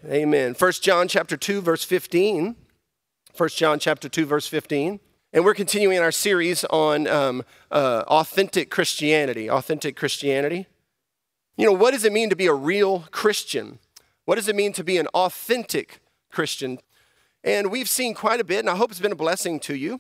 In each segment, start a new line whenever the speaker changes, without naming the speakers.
Amen. 1 John chapter 2, verse 15. 1 John chapter 2, verse 15. And we're continuing our series on authentic Christianity. Authentic Christianity. You know, what does it mean to be a real Christian? What does it mean to be an authentic Christian? And we've seen quite a bit, and I hope it's been a blessing to you.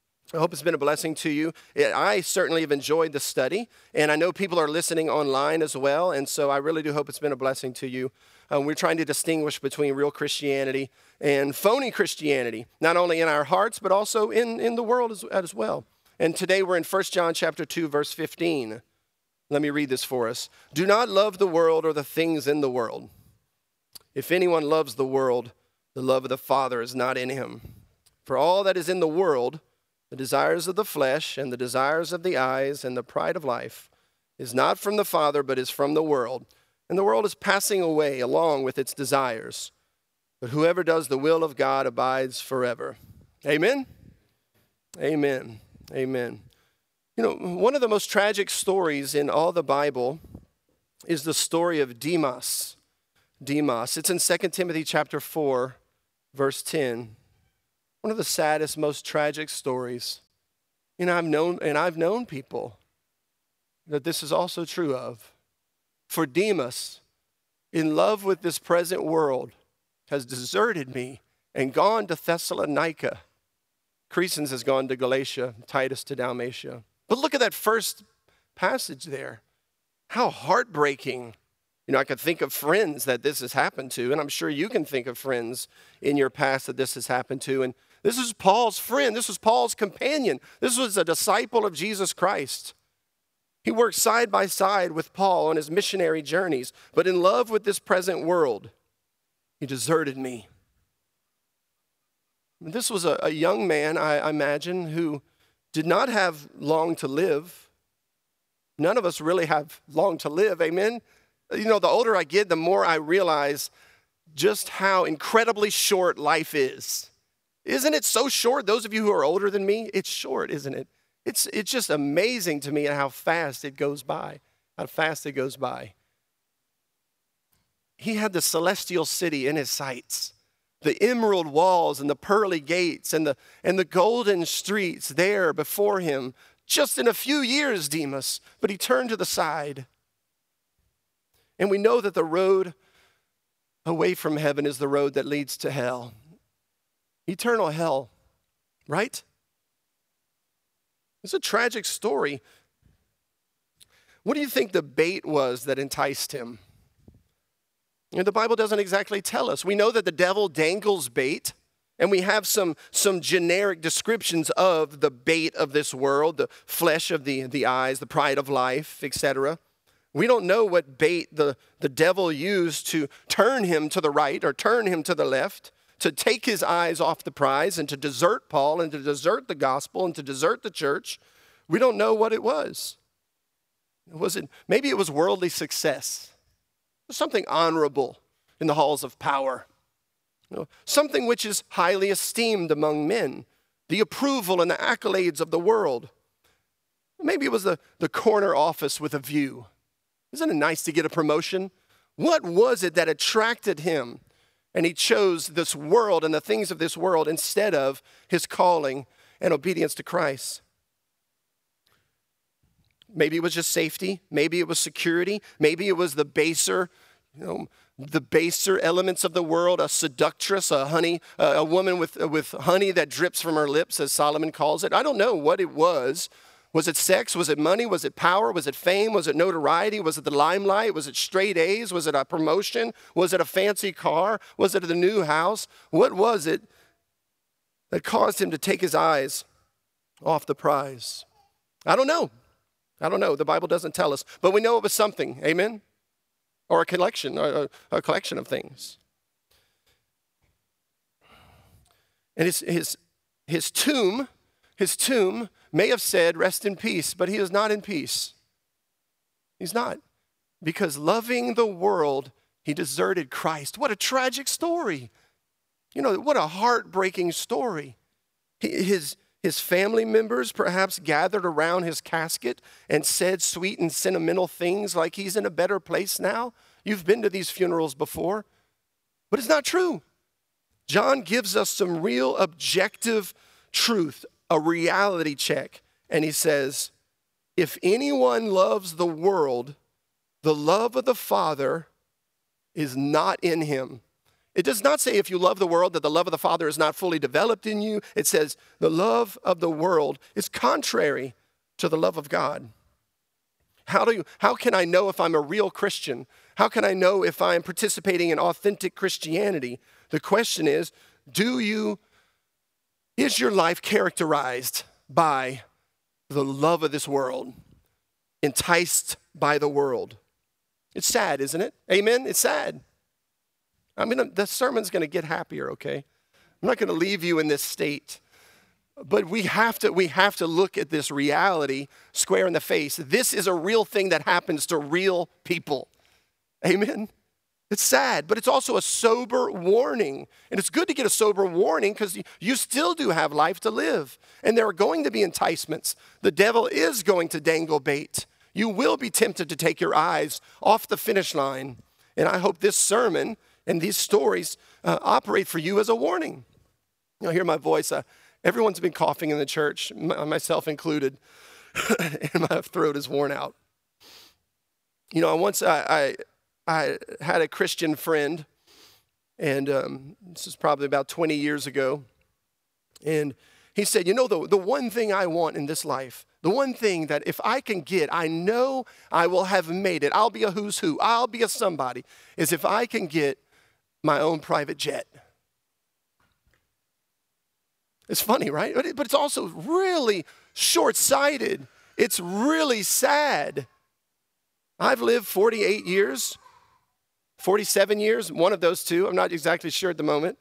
I certainly have enjoyed the study, and I know people are listening online as well, and so I really do hope it's been a blessing to you. We're trying to distinguish between real Christianity and phony Christianity, not only in our hearts, but also in the world as well. And today we're in 1 John chapter 2, verse 15. Let me read this for us. Do not love the world or the things in the world. If anyone loves the world, the love of the Father is not in him. For all that is in the world, the desires of the flesh and the desires of the eyes and the pride of life, is not from the Father, but is from the world. And the world is passing away along with its desires. But whoever does the will of God abides forever. Amen? Amen. Amen. You know, one of the most tragic stories in all the Bible is the story of Demas. Demas. It's in 2 Timothy chapter 4, verse 10. One of the saddest, most tragic stories. You know, I've known people that this is also true of. For Demas, in love with this present world, has deserted me and gone to Thessalonica. Crescens has gone to Galatia, Titus to Dalmatia. But look at that first passage there. How heartbreaking. You know, I could think of friends that this has happened to, and I'm sure you can think of friends in your past that this has happened to. And this is Paul's friend. This was Paul's companion. This was a disciple of Jesus Christ. He worked side by side with Paul on his missionary journeys, but in love with this present world, he deserted me. This was a young man, I imagine, who did not have long to live. None of us really have long to live, amen? You know, the older I get, the more I realize just how incredibly short life is. Isn't it so short? Those of you who are older than me, it's short, isn't it? It's just amazing to me how fast it goes by, He had the celestial city in his sights, the emerald walls and the pearly gates and the golden streets there before him, just in a few years, Demas, but he turned to the side. And we know that the road away from heaven is the road that leads to hell. Eternal hell, right? It's a tragic story. What do you think the bait was that enticed him? You know, the Bible doesn't exactly tell us. We know that the devil dangles bait, and we have some generic descriptions of the bait of this world, the flesh of the eyes, the pride of life, etc. We don't know what bait the devil used to turn him to the right or turn him to the left, to take his eyes off the prize and to desert Paul and to desert the gospel and to desert the church. We don't know what it was. Maybe it was worldly success, something honorable in the halls of power, you know, something which is highly esteemed among men, the approval and the accolades of the world. Maybe it was the corner office with a view. Isn't it nice to get a promotion? What was it that attracted him? And he chose this world and the things of this world instead of his calling and obedience to Christ. Maybe it was just safety. Maybe it was security. Maybe it was the baser elements of the world, a seductress, a woman with honey that drips from her lips, as Solomon calls it. I don't know what it was. Was it sex? Was it money? Was it power? Was it fame? Was it notoriety? Was it the limelight? Was it straight A's? Was it a promotion? Was it a fancy car? Was it the new house? What was it that caused him to take his eyes off the prize? I don't know. The Bible doesn't tell us, but we know it was something, amen? Or a collection of things. And his tomb may have said, rest in peace, but he is not in peace. He's not. Because loving the world, he deserted Christ. What a tragic story. You know, what a heartbreaking story. His family members perhaps gathered around his casket and said sweet and sentimental things like he's in a better place now. You've been to these funerals before. But it's not true. John gives us some real objective truth, a reality check. And he says, if anyone loves the world, the love of the Father is not in him. It does not say if you love the world that the love of the Father is not fully developed in you. It says the love of the world is contrary to the love of God. How can I know if I'm a real Christian? How can I know if I'm participating in authentic Christianity? The question is your life characterized by the love of this world, enticed by the world? It's sad, isn't it? Amen? It's sad. The sermon's going to get happier, okay? I'm not going to leave you in this state. But we have to look at this reality square in the face. This is a real thing that happens to real people. Amen? It's sad, but it's also a sober warning. And it's good to get a sober warning because you still do have life to live. And there are going to be enticements. The devil is going to dangle bait. You will be tempted to take your eyes off the finish line. And I hope this sermon and these stories operate for you as a warning. You'll hear my voice. Everyone's been coughing in the church, myself included, and my throat is worn out. You know, once I had a Christian friend, and this is probably about 20 years ago, and he said, you know, the one thing I want in this life, the one thing that if I can get, I know I will have made it, I'll be a who's who, I'll be a somebody, is if I can get my own private jet. It's funny, right? But it's also really short-sighted. It's really sad. I've lived 48 years, 47 years, one of those two. I'm not exactly sure at the moment.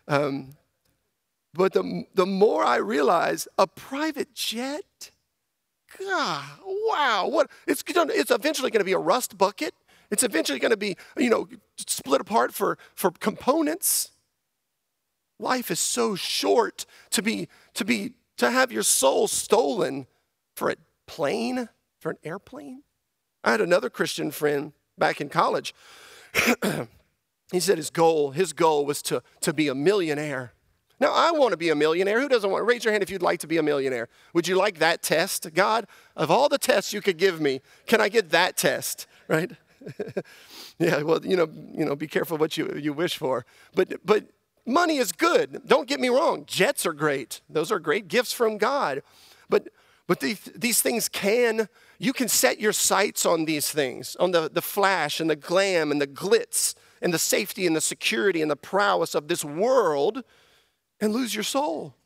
But the more I realize, a private jet? God, wow. It's eventually going to be a rust bucket. It's eventually going to be, split apart for components. Life is so short to have your soul stolen for a plane, for an airplane. I had another Christian friend back in college. He said his goal was to be a millionaire. Now, I want to be a millionaire. Who doesn't want to? Raise your hand if you'd like to be a millionaire. Would you like that test? God, of all the tests you could give me, can I get that test, right? Yeah, well, be careful what you wish for. But money is good. Don't get me wrong. Jets are great. Those are great gifts from God. But these things you can set your sights on these things, on the flash and the glam and the glitz and the safety and the security and the prowess of this world and lose your soul.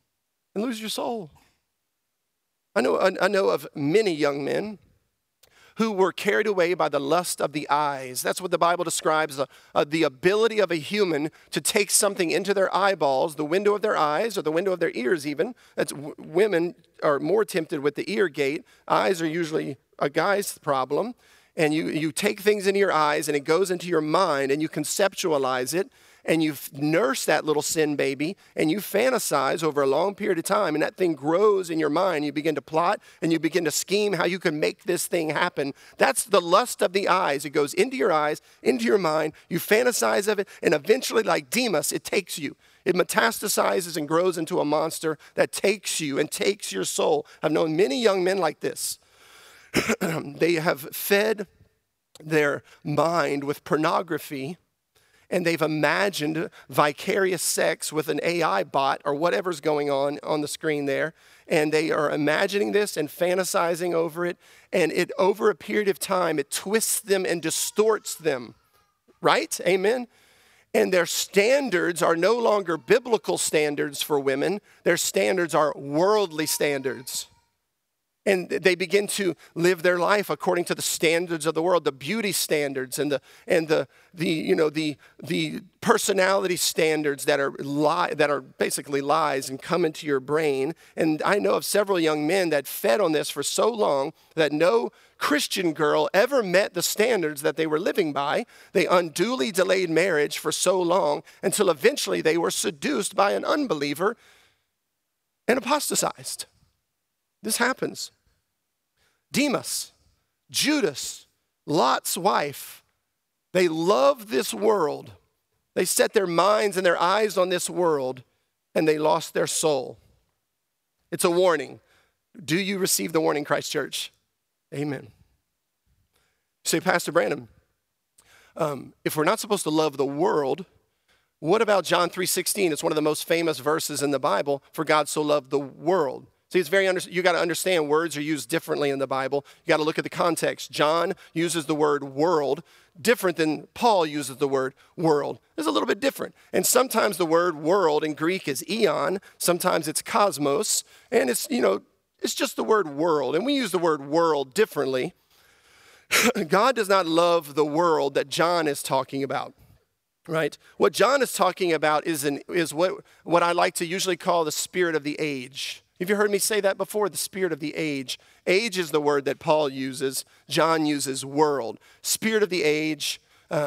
I know of many young men who were carried away by the lust of the eyes. That's what the Bible describes, the ability of a human to take something into their eyeballs, the window of their eyes, or the window of their ears even. Women are more tempted with the ear gate. Eyes are usually a guy's problem. And you take things into your eyes, and it goes into your mind, and you conceptualize it, and you nurse that little sin baby, and you fantasize over a long period of time, and that thing grows in your mind. You begin to plot, and you begin to scheme how you can make this thing happen. That's the lust of the eyes. It goes into your eyes, into your mind. You fantasize of it, and eventually, like Demas, it takes you. It metastasizes and grows into a monster that takes you and takes your soul. I've known many young men like this. They have fed their mind with pornography, and they've imagined vicarious sex with an AI bot or whatever's going on the screen there. And they are imagining this and fantasizing over it. And over a period of time, it twists them and distorts them. Right? Amen? And their standards are no longer biblical standards for women. Their standards are worldly standards. And they begin to live their life according to the standards of the world, the beauty standards and the personality standards that are basically lies and come into your brain. And I know of several young men that fed on this for so long that no Christian girl ever met the standards that they were living by. They unduly delayed marriage for so long until eventually they were seduced by an unbeliever and apostatized. This happens. Demas, Judas, Lot's wife, they loved this world. They set their minds and their eyes on this world, and they lost their soul. It's a warning. Do you receive the warning, Christ Church? Amen. Say, Pastor Branham, if we're not supposed to love the world, what about John 3:16? It's one of the most famous verses in the Bible, for God so loved the world. See, it's you got to understand words are used differently in the Bible. You got to look at the context. John uses the word world different than Paul uses the word world. It's a little bit different. And sometimes the word world in Greek is eon. Sometimes it's cosmos. And it's just the word world. And we use the word world differently. God does not love the world that John is talking about. Right? What John is talking about is what I like to usually call the spirit of the age. Have you heard me say that before? The spirit of the age. Age is the word that Paul uses. John uses world. Spirit of the age.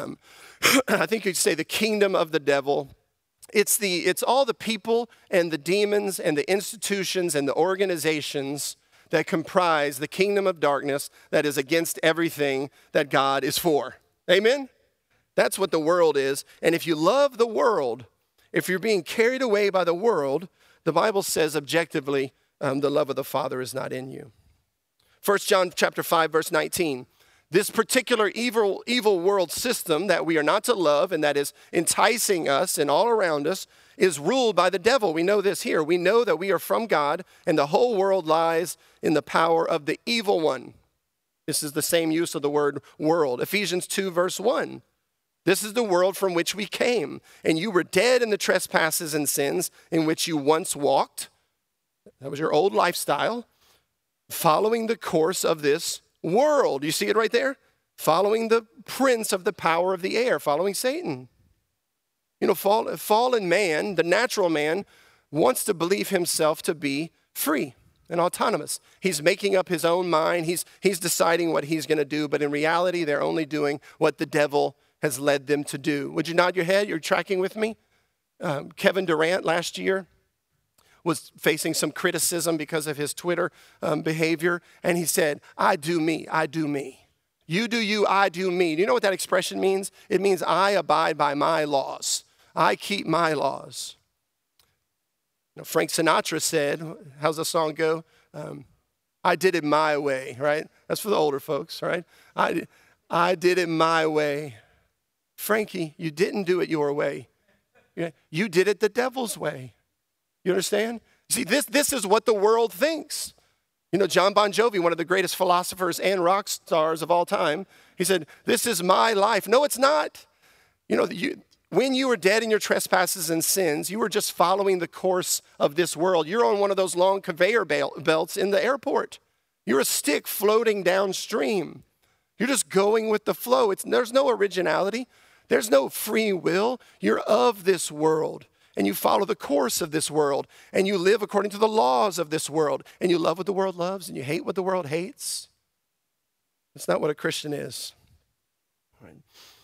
I think you'd say the kingdom of the devil. It's all the people and the demons and the institutions and the organizations that comprise the kingdom of darkness that is against everything that God is for. Amen? That's what the world is. And if you love the world, if you're being carried away by the world, the Bible says objectively, the love of the Father is not in you. 1 John chapter 5, verse 19. This particular evil world system that we are not to love and that is enticing us and all around us is ruled by the devil. We know this here. We know that we are from God and the whole world lies in the power of the evil one. This is the same use of the word world. Ephesians 2, verse 1. This is the world from which we came, and you were dead in the trespasses and sins in which you once walked. That was your old lifestyle, following the course of this world. You see it right there? Following the prince of the power of the air, following Satan. Fallen man, the natural man, wants to believe himself to be free and autonomous. He's making up his own mind. He's deciding what he's going to do, but in reality, they're only doing what the devil has led them to do. Would you nod your head? You're tracking with me? Kevin Durant last year was facing some criticism because of his Twitter behavior. And he said, I do me, I do me. You do you, I do me. Do you know what that expression means? It means I abide by my laws. I keep my laws. Frank Sinatra said, how's the song go? I did it my way, right? That's for the older folks, right? I did it my way. Frankie, you didn't do it your way. You did it the devil's way. You understand? See, this is what the world thinks. John Bon Jovi, one of the greatest philosophers and rock stars of all time, he said, this is my life. No, it's not. When you were dead in your trespasses and sins, you were just following the course of this world. You're on one of those long conveyor belts in the airport. You're a stick floating downstream. You're just going with the flow. There's no originality. There's no free will. You're of this world, and you follow the course of this world, and you live according to the laws of this world, and you love what the world loves, and you hate what the world hates. That's not what a Christian is. Right.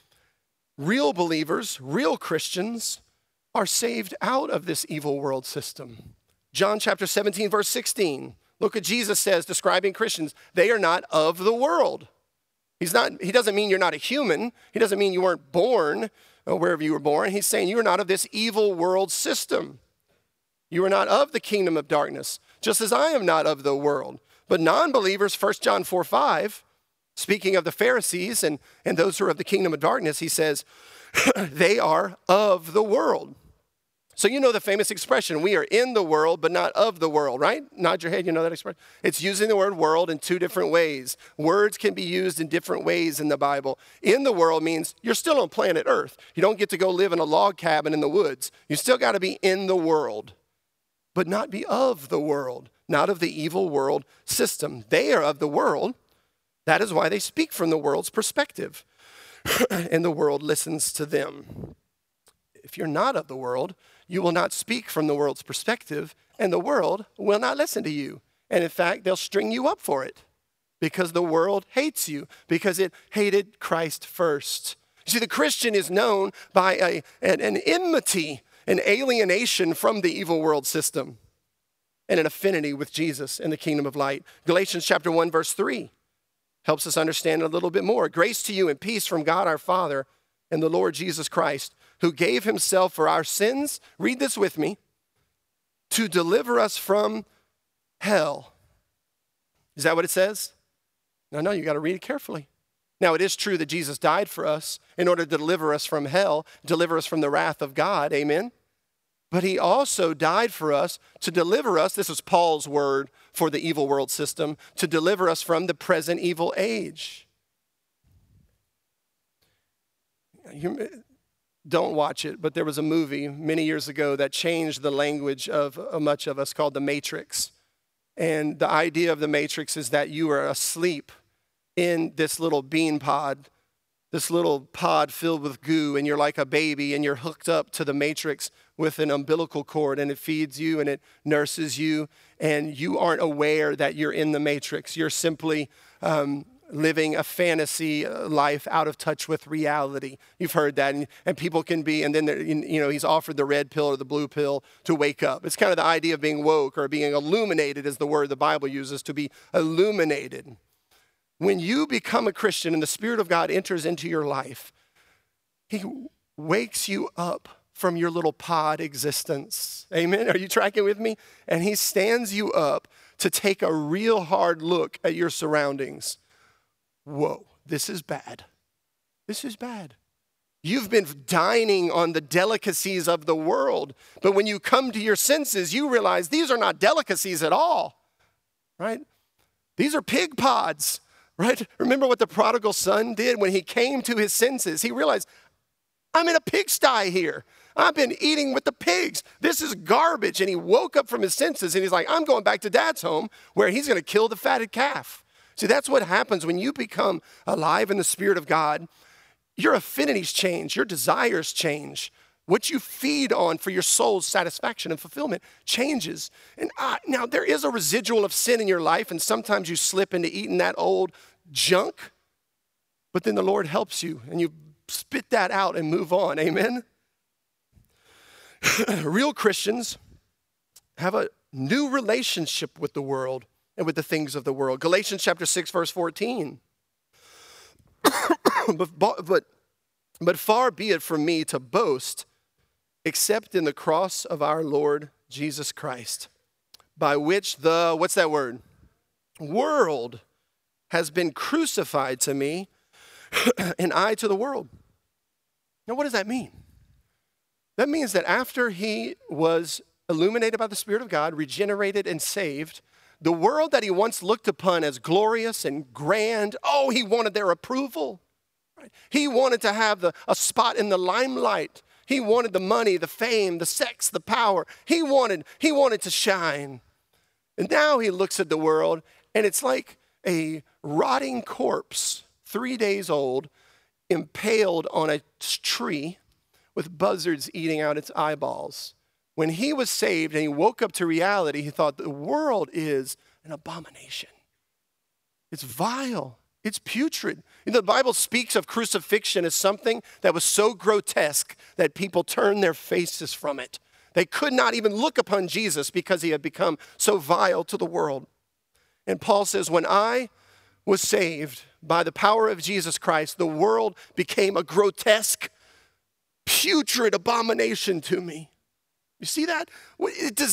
Real believers, real Christians, are saved out of this evil world system. John chapter 17, verse 16. Look what Jesus says describing Christians. They are not of the world. He doesn't mean you're not a human. He doesn't mean you weren't born wherever you were born. He's saying you are not of this evil world system. You are not of the kingdom of darkness, just as I am not of the world. But non-believers, 1 John 4:5, speaking of the Pharisees and those who are of the kingdom of darkness, he says, they are of the world. So you know the famous expression, we are in the world, but not of the world, right? Nod your head, you know that expression? It's using the word world in two different ways. Words can be used in different ways in the Bible. In the world means you're still on planet Earth. You don't get to go live in a log cabin in the woods. You still got to be in the world, but not be of the world, not of the evil world system. They are of the world. That is why they speak from the world's perspective, and the world listens to them. If you're not of the world, you will not speak from the world's perspective, and the world will not listen to you. And in fact, they'll string you up for it because the world hates you, because it hated Christ first. You see, the Christian is known by an enmity, an alienation from the evil world system, and an affinity with Jesus and the kingdom of light. Galatians chapter 1, verse 3 helps us understand a little bit more. Grace to you and peace from God our Father and the Lord Jesus Christ, who gave himself for our sins, read this with me, to deliver us from hell. Is that what it says? No, you got to read it carefully. Now, it is true that Jesus died for us in order to deliver us from hell, deliver us from the wrath of God, amen? But he also died for us to deliver us, this is Paul's word for the evil world system, to deliver us from the present evil age. You don't watch it, but there was a movie many years ago that changed the language of much of us called The Matrix. And the idea of The Matrix is that you are asleep in this little bean pod, this little pod filled with goo, and you're like a baby, and you're hooked up to the Matrix with an umbilical cord, and it feeds you and it nurses you, and you aren't aware that you're in the Matrix. You're simply living a fantasy life out of touch with reality. You've heard that, and people can be, and then he's offered the red pill or the blue pill to wake up. It's kind of the idea of being woke or being illuminated is the word the Bible uses, to be illuminated. When you become a Christian and the Spirit of God enters into your life, he wakes you up from your little pod existence. Amen? Are you tracking with me? And he stands you up to take a real hard look at your surroundings. Whoa, this is bad. This is bad. You've been dining on the delicacies of the world, but when you come to your senses, you realize these are not delicacies at all, right? These are pig pods. Right? Remember what the prodigal son did when he came to his senses. He realized, I'm in a pigsty here. I've been eating with the pigs. This is garbage. And he woke up from his senses and he's like, I'm going back to dad's home where he's going to kill the fatted calf. See, that's what happens when you become alive in the Spirit of God. Your affinities change. Your desires change. What you feed on for your soul's satisfaction and fulfillment changes. And now there is a residual of sin in your life, and sometimes you slip into eating that old junk, but then the Lord helps you, and you spit that out and move on. Amen? Real Christians have a new relationship with the world and with the things of the world. Galatians chapter 6, verse 14. But far be it from me to boast except in the cross of our Lord Jesus Christ, by which the, what's that word? World has been crucified to me, and I to the world. Now, what does that mean? That means that after he was illuminated by the Spirit of God, regenerated and saved, the world that he once looked upon as glorious and grand, he wanted their approval. Right? He wanted to have a spot in the limelight. He wanted the money, the fame, the sex, the power. He wanted to shine. And now he looks at the world, and it's like a rotting corpse, 3 days old, impaled on a tree with buzzards eating out its eyeballs. When he was saved and he woke up to reality, he thought the world is an abomination. It's vile. It's putrid. The Bible speaks of crucifixion as something that was so grotesque that people turned their faces from it. They could not even look upon Jesus because he had become so vile to the world. And Paul says, when I was saved by the power of Jesus Christ, the world became a grotesque, putrid abomination to me. You see that? Is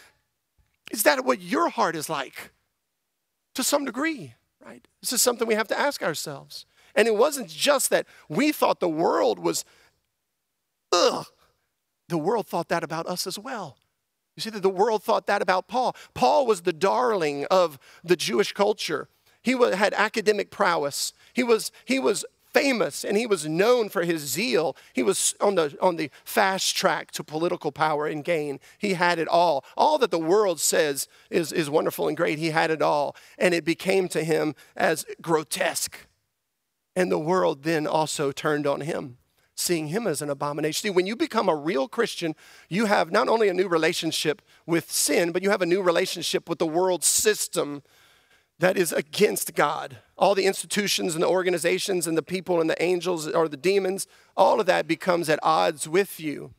that what your heart is like? To some degree. Right? This is something we have to ask ourselves. And it wasn't just that we thought the world was, ugh. The world thought that about us as well. You see that the world thought that about Paul. Paul was the darling of the Jewish culture. He had academic prowess. He was famous, and he was known for his zeal. He was on the fast track to political power and gain. He had it all. All that the world says is wonderful and great. He had it all. And it became to him as grotesque. And the world then also turned on him, seeing him as an abomination. See, when you become a real Christian, you have not only a new relationship with sin, but you have a new relationship with the world system that is against God. All the institutions and the organizations and the people and the angels or the demons, all of that becomes at odds with you.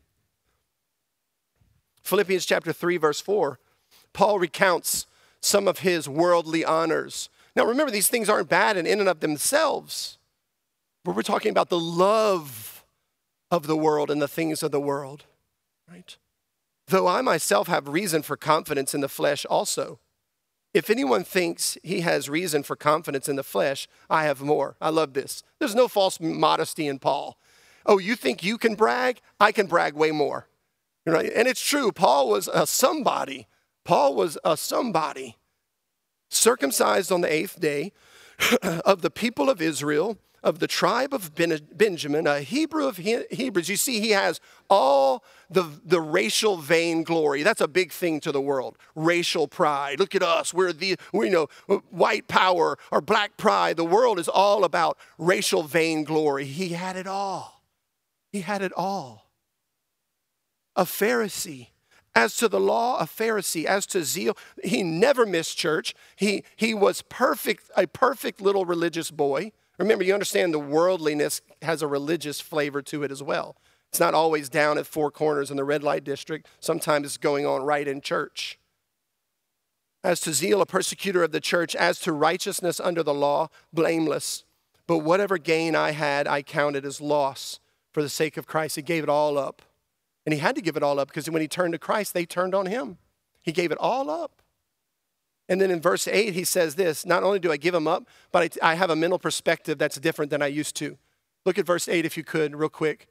Philippians chapter 3, verse 4, Paul recounts some of his worldly honors. Now remember, these things aren't bad in and of themselves, but we're talking about the love of the world and the things of the world, right? Though I myself have reason for confidence in the flesh also. If anyone thinks he has reason for confidence in the flesh, I have more. I love this. There's no false modesty in Paul. Oh, you think you can brag? I can brag way more. Right? And it's true. Paul was a somebody. Paul was a somebody. Circumcised on the 8th day of the people of Israel, of the tribe of Benjamin, a Hebrew of Hebrews. You see, he has all the racial vainglory. That's a big thing to the world. Racial pride. Look at us. We white power or black pride. The world is all about racial vainglory. He had it all. He had it all. A Pharisee. As to the law, a Pharisee. As to zeal, he never missed church. He was perfect, a perfect little religious boy. Remember, you understand the worldliness has a religious flavor to it as well. It's not always down at Four Corners in the red light district. Sometimes it's going on right in church. As to zeal, a persecutor of the church. As to righteousness under the law, blameless. But whatever gain I had, I counted as loss for the sake of Christ. He gave it all up. And he had to give it all up because when he turned to Christ, they turned on him. He gave it all up. And then in verse 8, he says this, not only do I give him up, but I have a mental perspective that's different than I used to. Look at verse 8 if you could, real quick.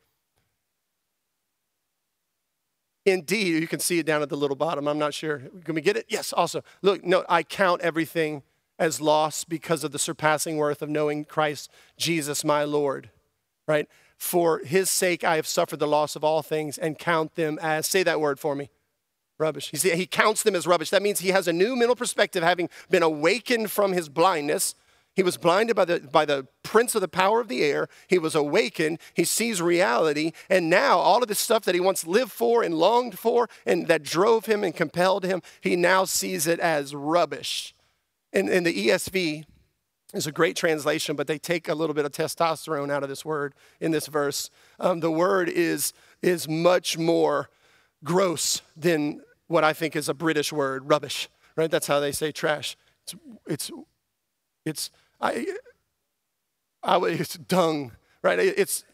Indeed, you can see it down at the little bottom. I'm not sure. Can we get it? Yes, also. Look, no, I count everything as loss because of the surpassing worth of knowing Christ Jesus my Lord, right? For his sake, I have suffered the loss of all things and count them as, say that word for me, rubbish. He counts them as rubbish. That means he has a new mental perspective, having been awakened from his blindness. He was blinded by the prince of the power of the air. He was awakened. He sees reality. And now all of this stuff that he once lived for and longed for and that drove him and compelled him, he now sees it as rubbish. In the ESV, it's a great translation, but they take a little bit of testosterone out of this word in this verse. The word is much more gross than what I think is a British word, rubbish, right? That's how they say trash. It's dung, right?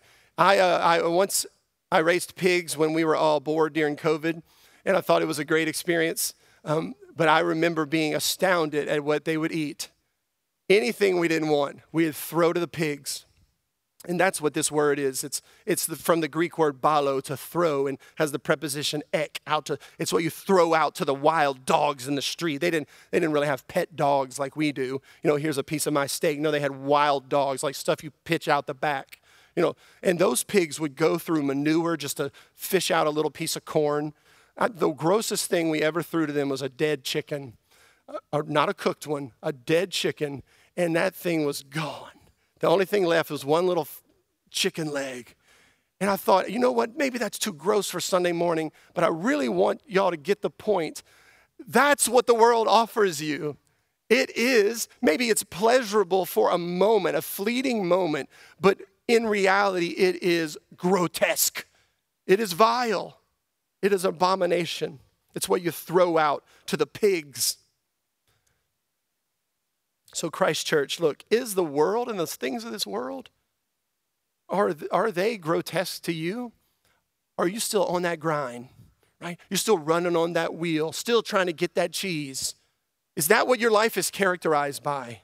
I raised pigs when we were all bored during COVID, and I thought it was a great experience. But I remember being astounded at what they would eat. Anything we didn't want, we'd throw to the pigs. And that's what this word is. It's from the Greek word balo, to throw, and has the preposition ek, it's what you throw out to the wild dogs in the street. They didn't really have pet dogs like we do. Here's a piece of my steak. No, they had wild dogs, like stuff you pitch out the back. And those pigs would go through manure just to fish out a little piece of corn. The grossest thing we ever threw to them was a dead chicken, not a cooked one, a dead chicken. And that thing was gone. The only thing left was one little chicken leg. And I thought, you know what? Maybe that's too gross for Sunday morning, but I really want y'all to get the point. That's what the world offers you. It is, maybe it's pleasurable for a moment, a fleeting moment, but in reality, it is grotesque. It is vile. It is abomination. It's what you throw out to the pigs. So Christ Church, look, is the world and the things of this world, are they grotesque to you? Are you still on that grind, right? You're still running on that wheel, still trying to get that cheese. Is that what your life is characterized by?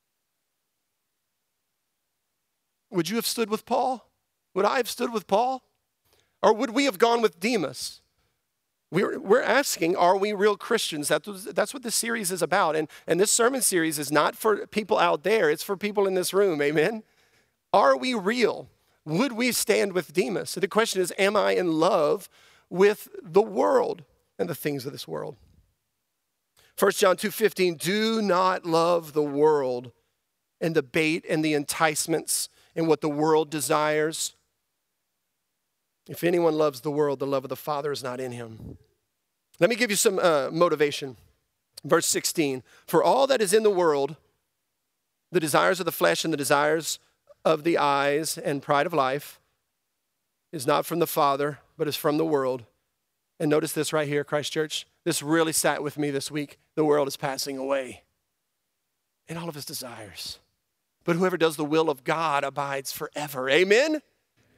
Would you have stood with Paul? Would I have stood with Paul? Or would we have gone with Demas? We're asking, are we real Christians? That's what this series is about. And this sermon series is not for people out there. It's for people in this room. Amen? Are we real? Would we stand with Demas? So the question is, am I in love with the world and the things of this world? 1 John 2:15, do not love the world and the bait and the enticements and what the world desires. If anyone loves the world, the love of the Father is not in him. Let me give you some motivation. Verse 16, for all that is in the world, the desires of the flesh and the desires of the eyes and pride of life is not from the Father, but is from the world. And notice this right here, Christ Church. This really sat with me this week. The world is passing away and all of its desires. But whoever does the will of God abides forever. Amen?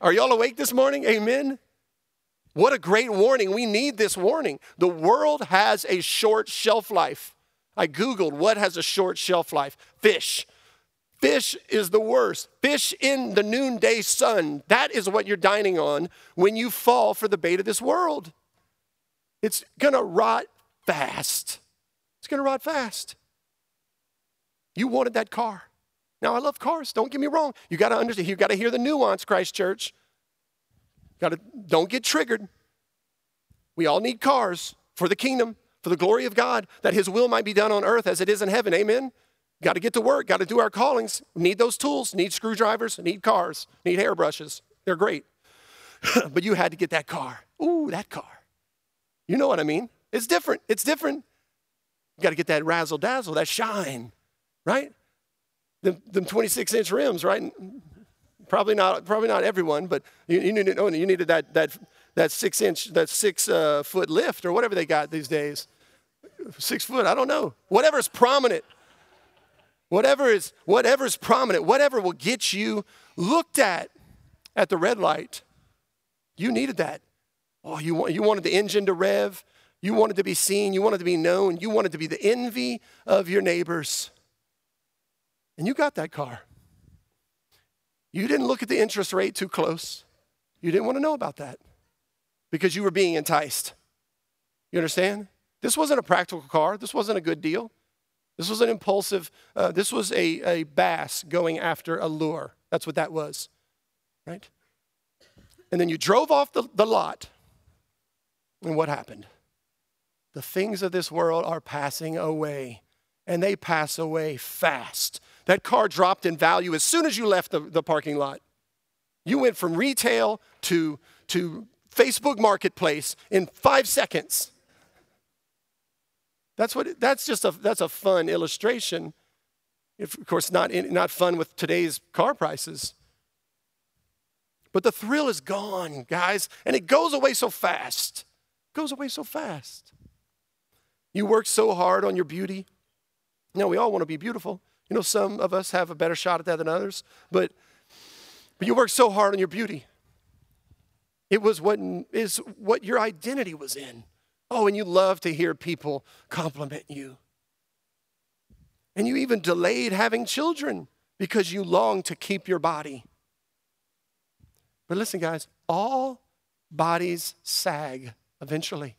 Are y'all awake this morning? Amen. What a great warning. We need this warning. The world has a short shelf life. I Googled what has a short shelf life. Fish. Fish is the worst. Fish in the noonday sun. That is what you're dining on when you fall for the bait of this world. It's going to rot fast. It's going to rot fast. You wanted that car. Now, I love cars. Don't get me wrong. You got to understand. You got to hear the nuance, Christ Church. Don't get triggered. We all need cars for the kingdom, for the glory of God, that his will might be done on earth as it is in heaven. Amen. Got to get to work. Got to do our callings. Need those tools. Need screwdrivers. Need cars. Need hairbrushes. They're great. But you had to get that car. Ooh, that car. You know what I mean? It's different. It's different. You got to get that razzle dazzle, that shine, right? Them 26-inch rims, right? Probably not everyone, but you needed that 6-foot lift or whatever they got these days. 6 foot, I don't know. Whatever's prominent. Whatever's prominent, whatever will get you looked at the red light. You needed that. Oh, you wanted the engine to rev. You wanted to be seen. You wanted to be known. You wanted to be the envy of your neighbors. And you got that car. You didn't look at the interest rate too close. You didn't want to know about that because you were being enticed. You understand? This wasn't a practical car. This wasn't a good deal. This was an impulsive, this was a bass going after a lure. That's what that was, right? And then you drove off the lot. And what happened? The things of this world are passing away, and they pass away fast. That car dropped in value as soon as you left the parking lot. You went from retail to Facebook Marketplace in 5 seconds. That's a fun illustration. Of course, not fun with today's car prices. But the thrill is gone, guys, and it goes away so fast. It goes away so fast. You work so hard on your beauty. We all want to be beautiful. Some of us have a better shot at that than others, but you work so hard on your beauty. It was what your identity was in. Oh, and you love to hear people compliment you. And you even delayed having children because you long to keep your body. But listen, guys, all bodies sag eventually.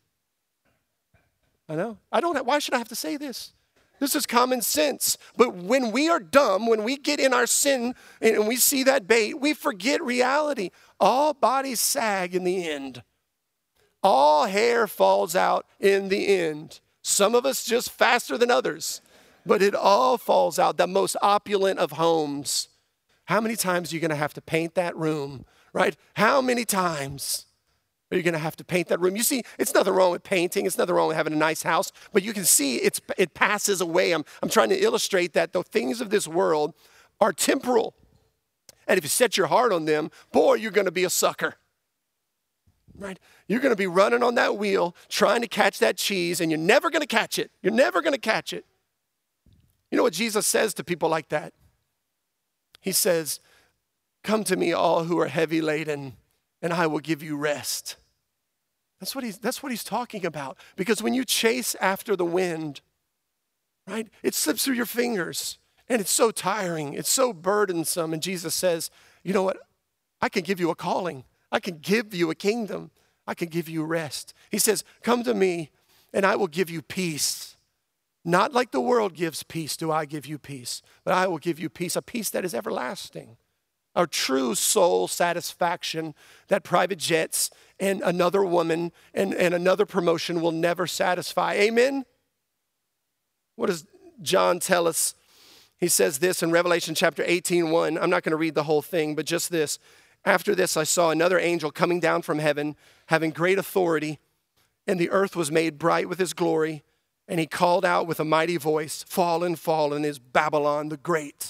I know. Why should I have to say this? This is common sense. But when we are dumb, when we get in our sin and we see that bait, we forget reality. All bodies sag in the end. All hair falls out in the end. Some of us just faster than others, but it all falls out. The most opulent of homes. How many times are you going to have to paint that room, right? How many times are you going to have to paint that room? You see, it's nothing wrong with painting. It's nothing wrong with having a nice house, but you can see it passes away. I'm trying to illustrate that the things of this world are temporal. And if you set your heart on them, boy, you're going to be a sucker. Right? You're going to be running on that wheel trying to catch that cheese, and you're never going to catch it. You're never going to catch it. You know what Jesus says to people like that? He says, "Come to me, all who are heavy laden, and I will give you rest." That's what he's talking about. Because when you chase after the wind, right, it slips through your fingers, and it's so tiring. It's so burdensome. And Jesus says, you know what? I can give you a calling. I can give you a kingdom. I can give you rest. He says, come to me and I will give you peace. Not like the world gives peace do I give you peace, but I will give you peace, a peace that is everlasting. Our true soul satisfaction that private jets and another woman and another promotion will never satisfy. Amen? What does John tell us? He says this in Revelation chapter 18:1. I'm not going to read the whole thing, but just this. After this, I saw another angel coming down from heaven, having great authority, and the earth was made bright with his glory. And he called out with a mighty voice, "Fallen, fallen is Babylon the Great."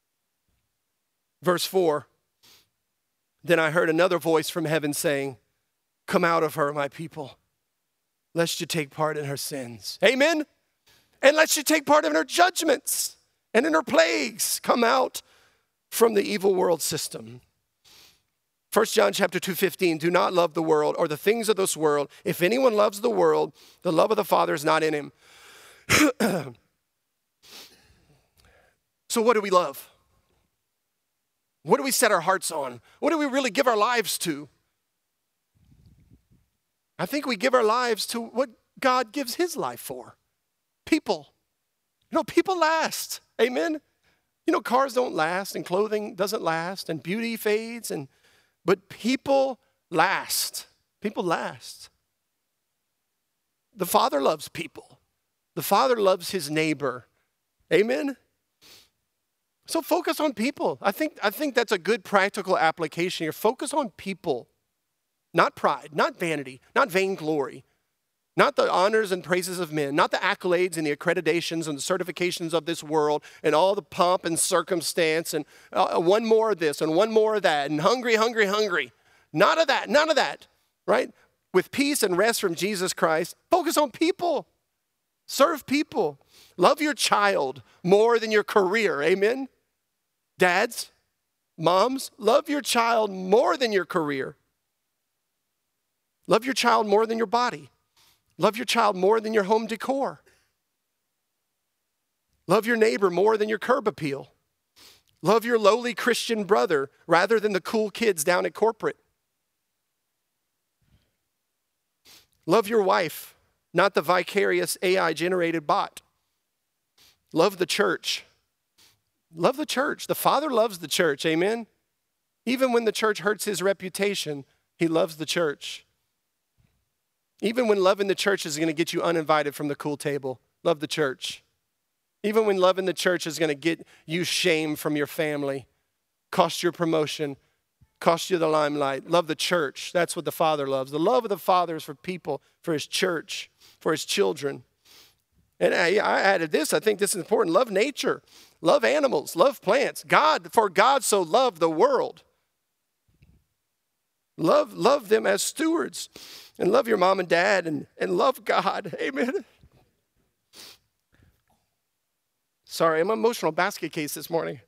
Verse 4, then I heard another voice from heaven saying, "Come out of her, my people, lest you take part in her sins." Amen? And lest you take part in her judgments and in her plagues. Come out from the evil world system. 1 John chapter 2:15, do not love the world or the things of this world. If anyone loves the world, the love of the Father is not in him. So what do we love? What do we set our hearts on? What do we really give our lives to? I think we give our lives to what God gives his life for. People. People last. Amen? Cars don't last, and clothing doesn't last, and beauty fades, but people last. People last. The Father loves people. The Father loves his neighbor. Amen? So focus on people. I think that's a good practical application here. Focus on people. Not pride, not vanity, not vainglory, not the honors and praises of men, not the accolades and the accreditations and the certifications of this world and all the pomp and circumstance and one more of this and one more of that and hungry, hungry, hungry. None of that, right? With peace and rest from Jesus Christ, focus on people. Serve people. Love your child more than your career, amen? Dads, moms, love your child more than your career. Love your child more than your body. Love your child more than your home decor. Love your neighbor more than your curb appeal. Love your lowly Christian brother rather than the cool kids down at corporate. Love your wife, not the vicarious AI-generated bot. Love the church. Love the church. The Father loves the church, amen? Even when the church hurts his reputation, he loves the church. Even when loving the church is going to get you uninvited from the cool table, love the church. Even when loving the church is going to get you shame from your family, cost your promotion, cost you the limelight, love the church. That's what the Father loves. The love of the Father is for people, for his church, for his children. And I added this. I think this is important. Love nature. Love animals. Love plants. For God so loved the world. Love them as stewards. And love your mom and dad and love God. Amen. Sorry, I'm an emotional basket case this morning.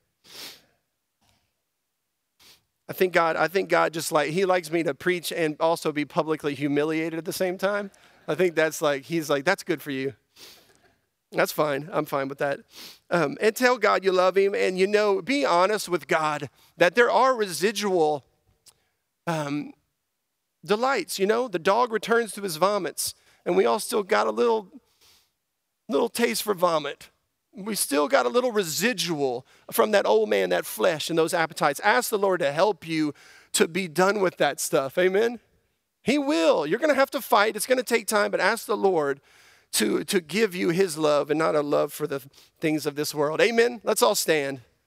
I think God just he likes me to preach and also be publicly humiliated at the same time. I think he's like, that's good for you. That's fine. I'm fine with that. And tell God you love him and be honest with God that there are residual delights. The dog returns to his vomits, and we all still got a little taste for vomit. We still got a little residual from that old man, that flesh, and those appetites. Ask the Lord to help you to be done with that stuff. Amen? He will. You're going to have to fight. It's going to take time, but ask the Lord to give you his love and not a love for the things of this world. Amen? Let's all stand.